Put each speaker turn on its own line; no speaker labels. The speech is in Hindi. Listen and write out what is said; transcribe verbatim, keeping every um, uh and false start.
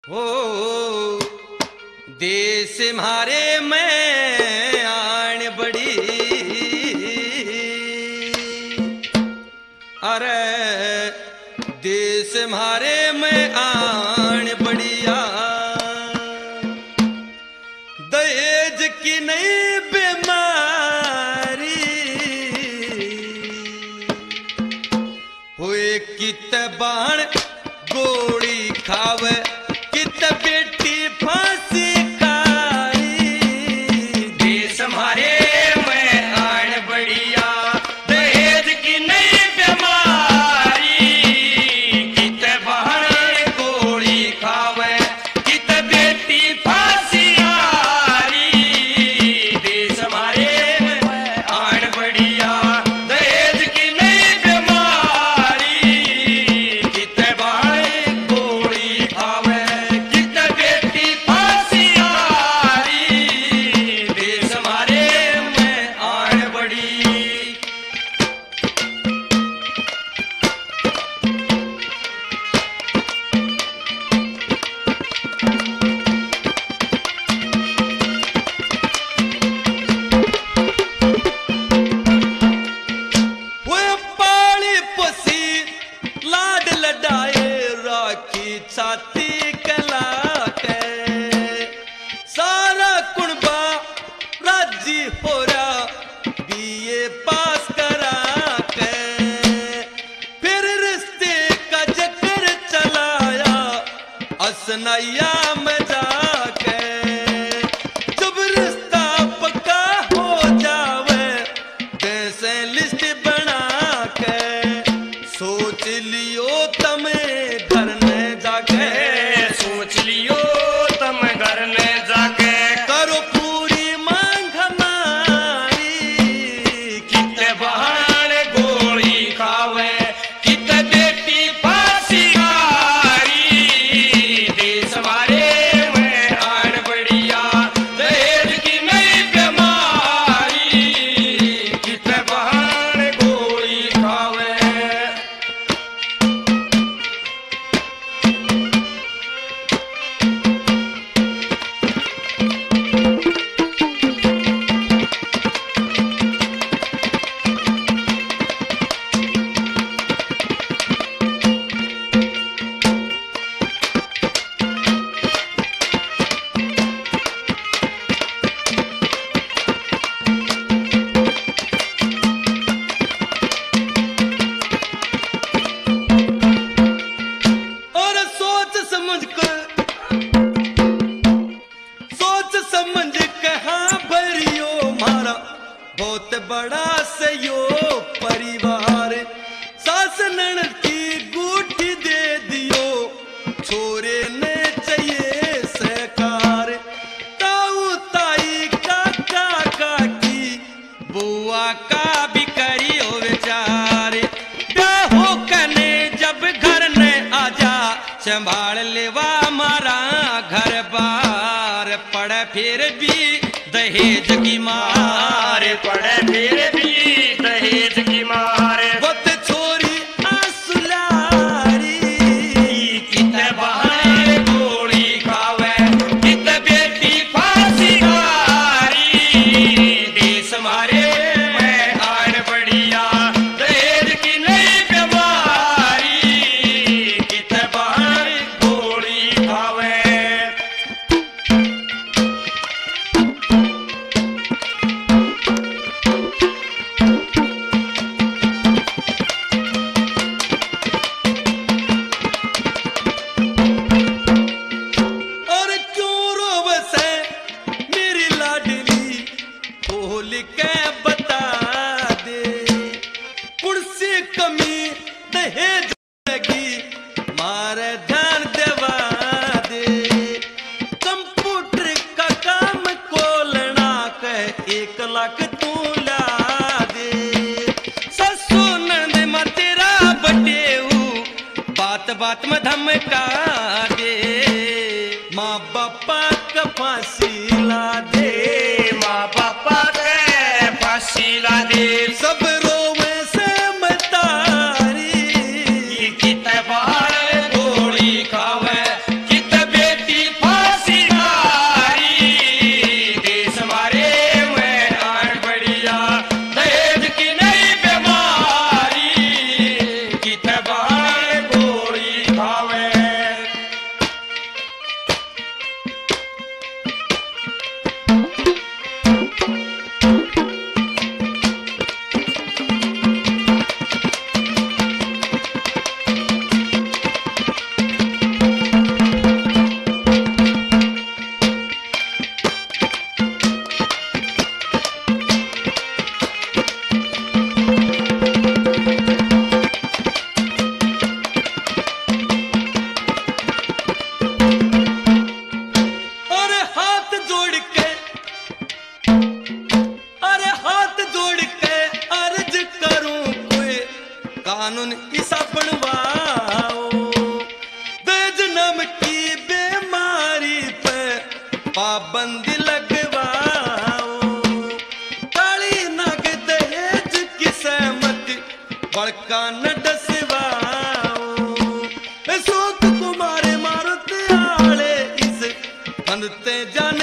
हो देश मारे में आन बड़ी, अरे देश मारे में आन बढ़िया, दहेज की नई बीमारी हुए, कित बाण गोली खावे, कित बेटी फांसी खाई। देश हमारे में आन बढ़िया, दहेज की नई बीमारी, कित बाण गोली खावे, कित बेटी फांसी खाई। देश हमारे में आन बढ़िया, दहेज की नई बीमारी, कित बाण गोली खावे, कित बेटी फांसी खाई। देश हमारे में आन बढ़ी। वो पाली पोसी लाड लडाए, राखी छाती कला के, सारा कुणबा राजी हो रहा बीए पास करा के, फिर रिश्ते का चक्कर चलाया असनैया में जाके। जब रिश्ता पक्का हो जावे, कैसे लिस्ट बना के, सोच लियो तमें घर में जाके, सोच लियो तम घर में जाके, करो पूरी मांग हमारी, कित बहान गोली खावे, कित बेटी फांसी खाई। देश हमारे में आन बढ़िया, दहेज की नई बीमारी, कित बहान गोली खावे। और सोच समझ कर, सोच समझ के हाँ भरियो मारा, बहुत बड़ा से यो परिवार, सास ननद की गुठी दे दियो, छोरे ने चाहिए सहकार, ताऊ ताई काका काकी, बुआ का भी करियो विचार, ब्याहो कने जब घर ने आजा, संभाल लेवा मारा घर बार, पड़े फिर भी दहेज की मार, पड़े फिर भी दहेज की मार। बत छोरी आंसुलारी, कित बहान गोली खावे, कित बेटी फांसी खाई। देश हमारे में आन बढ़िया, दहेज की नई बीमारी, कित बहान गोली खावे। और क्यों रोवसे मेरी लाडली, खोल के बता दे, कुर्सी कमी दहेज लगी, मारे ध्यान देवा दे, कंप्यूटर का काम खोलना कह एक लाख तू ला दे, ससु नंद में तेरा बटेऊ, बात बात में धमका दे, माँ बापा का फांसी ला दे, माँ बापा के फांसी ला दे, सब रोवे से मतारी, कित बहान गोली खावे, कित बेटी पाबंदी लगवाओ। काली नाग दहेज की सहमति बड़का न डसवाओ। सूत कुमार मारुत आले इस बनते जाने